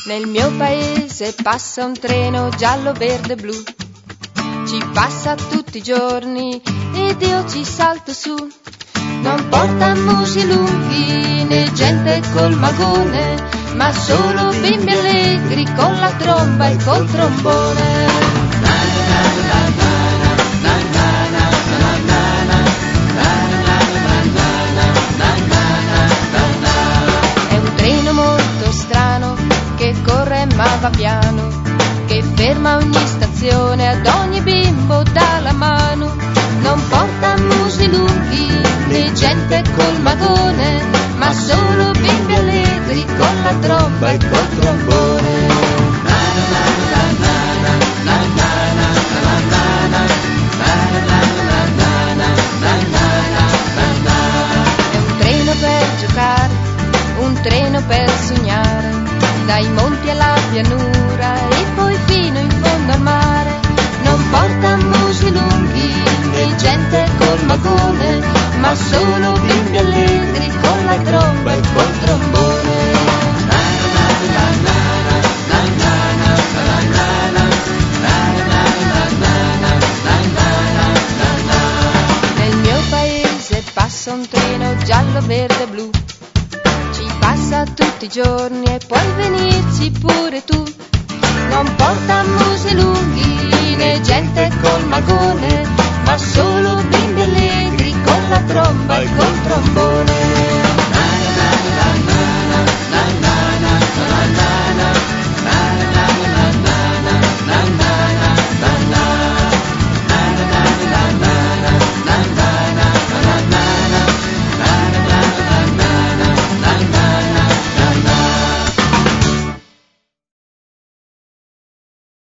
Nel mio paese passa un treno giallo, verde, blu. Ci passa tutti i giorni ed io ci salto su. Non porta musi lunghi né gente col magone, ma solo bimbi allegri con la tromba e col trombone. È un treno molto strano che corre ma va piano, che ferma ogni stazione, ad ogni bimbo dà la mano. Non porta musi lunghi né gente col magone, ma solo bimbi allegri con la tromba e col trombone. È un treno per giocare, un treno per sognare, dai monti alla pianura e poi fino in fondo al mare. Non porta musi lunghi né gente col magone, ma solo bimbi allegri con la tromba e col trombone. Nel mio paese passa un treno giallo, verde, blu. Ci passa tutti i giorni e puoi venirci pure tu. Non porta musi lunghi né gente col magone, ma solo bimbi allegri con la tromba e col trombone.